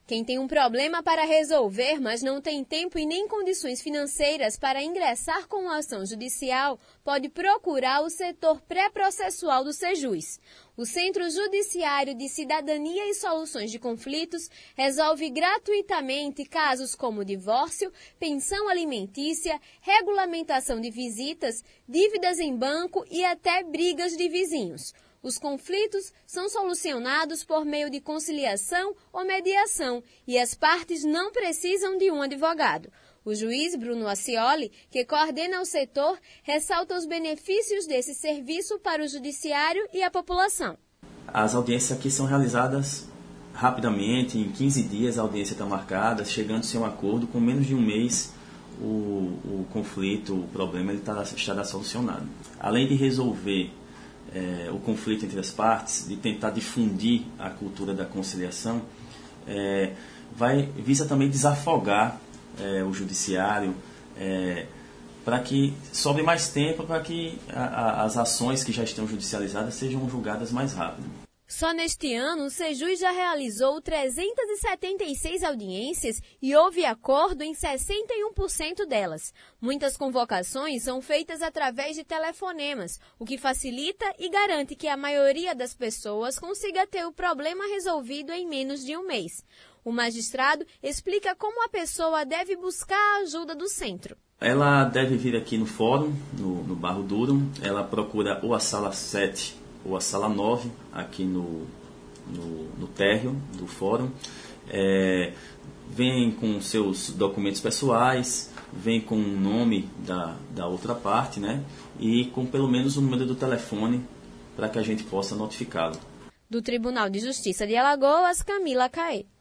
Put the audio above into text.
Quem tem um problema para resolver, mas não tem tempo e nem condições financeiras para ingressar com uma ação judicial, pode procurar o setor pré-processual do Sejus. O Centro Judiciário de Cidadania e Soluções de Conflitos resolve gratuitamente casos como divórcio, pensão alimentícia, regulamentação de visitas, dívidas em banco e até brigas de vizinhos. Os conflitos são solucionados por meio de conciliação ou mediação e as partes não precisam de um advogado. O juiz Bruno Acioli, que coordena o setor, ressalta os benefícios desse serviço para o judiciário e a população. As audiências aqui são realizadas rapidamente, em 15 dias a audiência está marcada, chegando-se a um acordo, com menos de um mês o conflito, o problema ele estará solucionado. Além de resolver o conflito entre as partes, de tentar difundir a cultura da conciliação, visa também desafogar o judiciário, para que sobre mais tempo, para que as ações que já estão judicializadas sejam julgadas mais rápido. Só neste ano, o Sejus já realizou 376 audiências e houve acordo em 61% delas. Muitas convocações são feitas através de telefonemas, o que facilita e garante que a maioria das pessoas consiga ter o problema resolvido em menos de um mês. O magistrado explica como a pessoa deve buscar a ajuda do centro. Ela deve vir aqui no fórum, no Barro Duro. Ela procura ou a sala 7 ou a sala 9, aqui no térreo do fórum. Vem com seus documentos pessoais, vem com o nome da outra parte, né? E com pelo menos o número do telefone para que a gente possa notificá-lo. Do Tribunal de Justiça de Alagoas, Camila Caê.